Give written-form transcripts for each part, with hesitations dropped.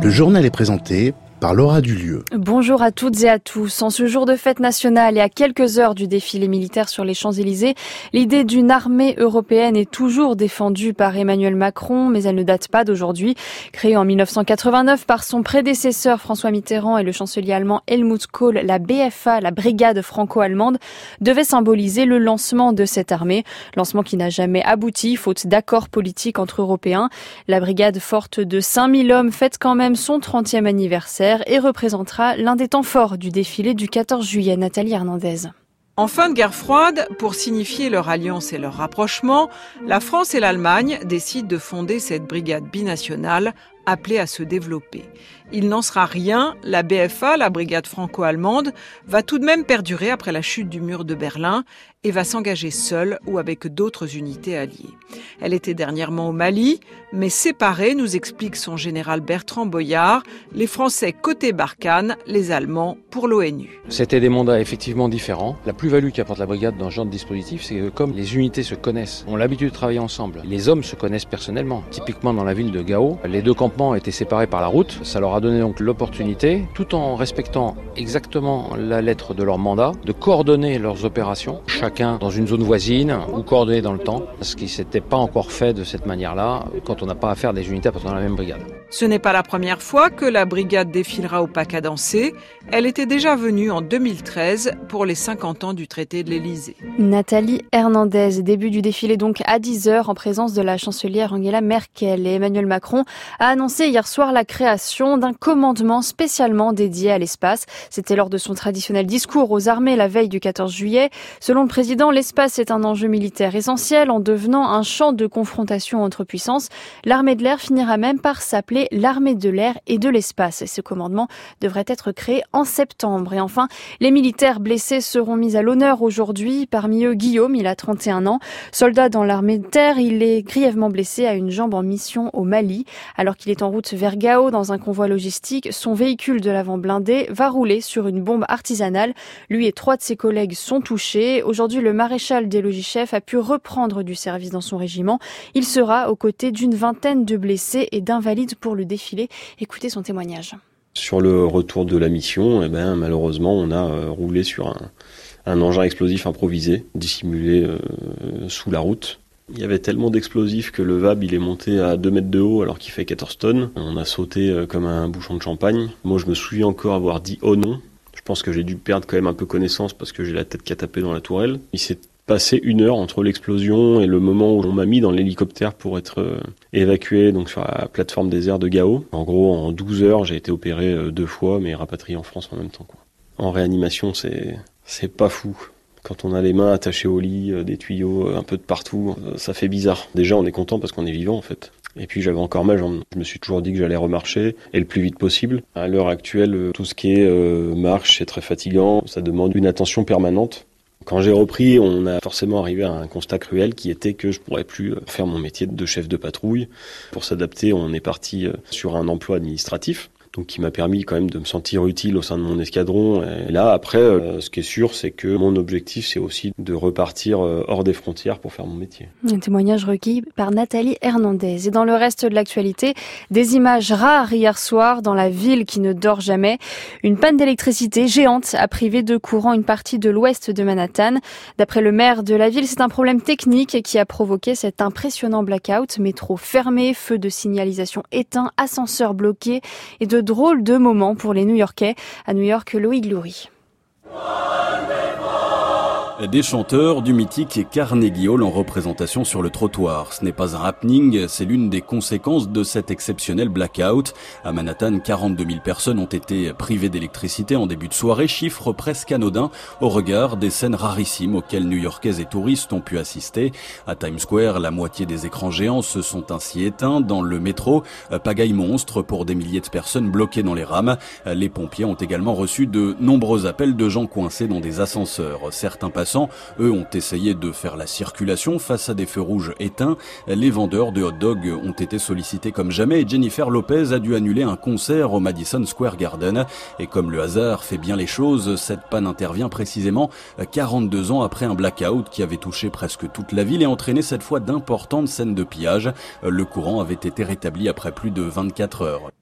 Le journal est présenté par Laura Dulieu. Bonjour à toutes et à tous. En ce jour de fête nationale et à quelques heures du défilé militaire sur les Champs-Élysées, l'idée d'une armée européenne est toujours défendue par Emmanuel Macron, mais elle ne date pas d'aujourd'hui. Créée en 1989 par son prédécesseur François Mitterrand et le chancelier allemand Helmut Kohl, la BFA, la brigade franco-allemande, devait symboliser le lancement de cette armée. Lancement qui n'a jamais abouti, faute d'accord politique entre Européens. La brigade forte de 5000 hommes fête quand même son 30e anniversaire et représentera l'un des temps forts du défilé du 14 juillet. Nathalie Hernandez. En fin de guerre froide, pour signifier leur alliance et leur rapprochement, la France et l'Allemagne décident de fonder cette brigade binationale appelée à se développer. Il n'en sera rien, la BFA, la brigade franco-allemande, va tout de même perdurer après la chute du mur de Berlin et va s'engager seule ou avec d'autres unités alliées. Elle était dernièrement au Mali, mais séparée, nous explique son général Bertrand Boyard, les Français côté Barkhane, les Allemands pour l'ONU. C'était des mandats effectivement différents. La plus-value qu'apporte la brigade dans ce genre de dispositif, c'est que comme les unités se connaissent, ont l'habitude de travailler ensemble, les hommes se connaissent personnellement. Typiquement dans la ville de Gao, les deux campements étaient séparés par la route. Ça leur a donné donc l'opportunité, tout en respectant exactement la lettre de leur mandat, de coordonner leurs opérations, chacun dans une zone voisine ou coordonné dans le temps, ce qui ne s'était pas encore fait de cette manière-là quand on n'a pas affaire à des unités appartenant à la même brigade. Ce n'est pas la première fois que la brigade défilera au pas cadencé. Elle était déjà venue en 2013 pour les 50 ans du traité de l'Élysée. Nathalie Hernandez, début du défilé donc à 10h en présence de la chancelière Angela Merkel. Et Emmanuel Macron a annoncé hier soir la création d'un commandement spécialement dédié à l'espace. C'était lors de son traditionnel discours aux armées la veille du 14 juillet. Selon le président, l'espace est un enjeu militaire essentiel en devenant un champ de confrontation entre puissances. L'armée de l'air finira même par s'appeler l'armée de l'air et de l'espace. Et ce commandement devrait être créé en septembre. Et enfin, les militaires blessés seront mis à l'honneur aujourd'hui. Parmi eux, Guillaume, il a 31 ans. Soldat dans l'armée de terre, il est grièvement blessé à une jambe en mission au Mali. Alors qu'il est en route vers Gao dans un convoi logistique, son véhicule de l'avant blindé va rouler sur une bombe artisanale. Lui et 3 de ses collègues sont touchés. Aujourd'hui, le maréchal des logis-chefs a pu reprendre du service dans son régiment. Il sera aux côtés d'une vingtaine de blessés et d'invalides pour le défilé. Écoutez son témoignage. Sur le retour de la mission, malheureusement, on a roulé sur un engin explosif improvisé, dissimulé sous la route. Il y avait tellement d'explosifs que le VAB il est monté à 2 mètres de haut alors qu'il fait 14 tonnes. On a sauté comme un bouchon de champagne. Moi, je me souviens encore avoir dit « oh non ». Je pense que j'ai dû perdre quand même un peu connaissance parce que j'ai la tête qui a tapé dans la tourelle. Il s'est passé 1 heure entre l'explosion et le moment où on m'a mis dans l'hélicoptère pour être évacué donc sur la plateforme des airs de Gao. En gros, en 12 heures, j'ai été opéré 2 fois, mais rapatrié en France en même temps, quoi. En réanimation, c'est pas fou. Quand on a les mains attachées au lit, des tuyaux un peu de partout, ça fait bizarre. Déjà, on est content parce qu'on est vivant, en fait. Et puis, j'avais encore ma jambe. Je me suis toujours dit que j'allais remarcher, et le plus vite possible. À l'heure actuelle, tout ce qui est marche, c'est très fatigant. Ça demande une attention permanente. Quand j'ai repris, on a forcément arrivé à un constat cruel qui était que je pourrais plus faire mon métier de chef de patrouille. Pour s'adapter, on est parti sur un emploi administratif. Donc qui m'a permis quand même de me sentir utile au sein de mon escadron. Et là, après, ce qui est sûr, c'est que mon objectif, c'est aussi de repartir hors des frontières pour faire mon métier. Un témoignage recueilli par Nathalie Hernandez. Et dans le reste de l'actualité, des images rares hier soir dans la ville qui ne dort jamais. Une panne d'électricité géante a privé de courant une partie de l'ouest de Manhattan. D'après le maire de la ville, c'est un problème technique qui a provoqué cet impressionnant blackout. Métro fermé, feu de signalisation éteint, ascenseur bloqué et de drôle de moment pour les New-Yorkais. À New York, Loïc Loury. Des chanteurs du mythique Carnegie Hall en représentation sur le trottoir. Ce n'est pas un happening, c'est l'une des conséquences de cet exceptionnel blackout. À Manhattan, 42 000 personnes ont été privées d'électricité en début de soirée, chiffre presque anodin au regard des scènes rarissimes auxquelles New-Yorkais et touristes ont pu assister. À Times Square, la moitié des écrans géants se sont ainsi éteints. Dans le métro, pagaille monstre pour des milliers de personnes bloquées dans les rames. Les pompiers ont également reçu de nombreux appels de gens coincés dans des ascenseurs. Certains eux ont essayé de faire la circulation face à des feux rouges éteints. Les vendeurs de hot-dogs ont été sollicités comme jamais et Jennifer Lopez a dû annuler un concert au Madison Square Garden. Et comme le hasard fait bien les choses, cette panne intervient précisément 42 ans après un blackout qui avait touché presque toute la ville et entraîné cette fois d'importantes scènes de pillage. Le courant avait été rétabli après plus de 24 heures.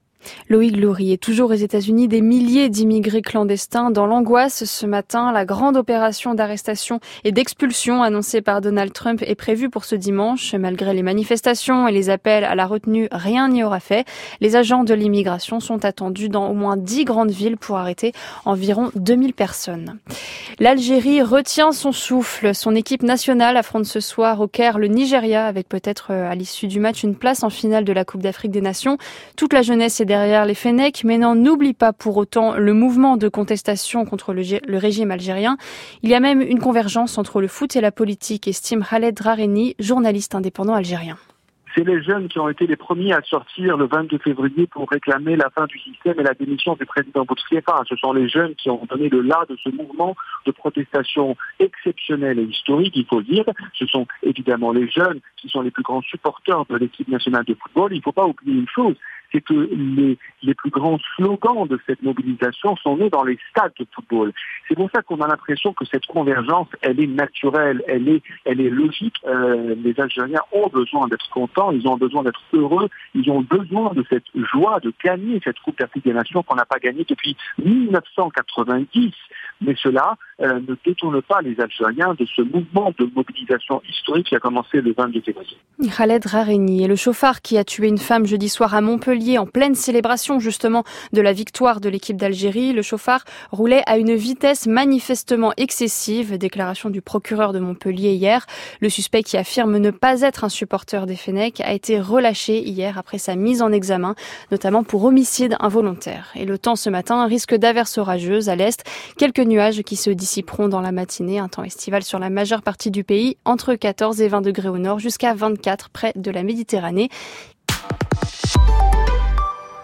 Loïc Loury est toujours aux États-Unis. Des milliers d'immigrés clandestins dans l'angoisse ce matin. La grande opération d'arrestation et d'expulsion annoncée par Donald Trump est prévue pour ce dimanche. Malgré les manifestations et les appels à la retenue, rien n'y aura fait. Les agents de l'immigration sont attendus dans au moins 10 grandes villes pour arrêter environ 2000 personnes. L'Algérie retient son souffle. Son équipe nationale affronte ce soir au Caire le Nigeria avec peut-être à l'issue du match une place en finale de la Coupe d'Afrique des Nations. Toute la jeunesse est derrière les Fennecs, mais n'oublie pas pour autant le mouvement de contestation contre le régime algérien. Il y a même une convergence entre le foot et la politique, estime Khaled Rareni, journaliste indépendant algérien. C'est les jeunes qui ont été les premiers à sortir le 22 février pour réclamer la fin du système et la démission du président Bouteflika. Ce sont les jeunes qui ont donné le la de ce mouvement de protestation exceptionnel et historique, il faut le dire. Ce sont évidemment les jeunes qui sont les plus grands supporters de l'équipe nationale de football. Il ne faut pas oublier une chose, c'est que les plus grands slogans de cette mobilisation sont nés dans les stades de football. C'est pour ça qu'on a l'impression que cette convergence, elle est naturelle, elle est logique. Les Algériens ont besoin d'être contents, ils ont besoin d'être heureux, ils ont besoin de cette joie de gagner cette Coupe d'Afrique des Nations qu'on n'a pas gagnée depuis 1990. Mais cela ne détourne pas les Algériens de ce mouvement de mobilisation historique qui a commencé le 22 février. Khaled Rareni et le chauffard qui a tué une femme jeudi soir à Montpellier en pleine célébration justement de la victoire de l'équipe d'Algérie. Le chauffard roulait à une vitesse manifestement excessive. Déclaration du procureur de Montpellier hier. Le suspect qui affirme ne pas être un supporter des Fennecs a été relâché hier après sa mise en examen, notamment pour homicide involontaire. Et le temps ce matin, risque d'averses orageuses à l'est. Quelques nuages qui se dissiperont dans la matinée. Un temps estival sur la majeure partie du pays, entre 14 et 20 degrés au nord, jusqu'à 24 près de la Méditerranée.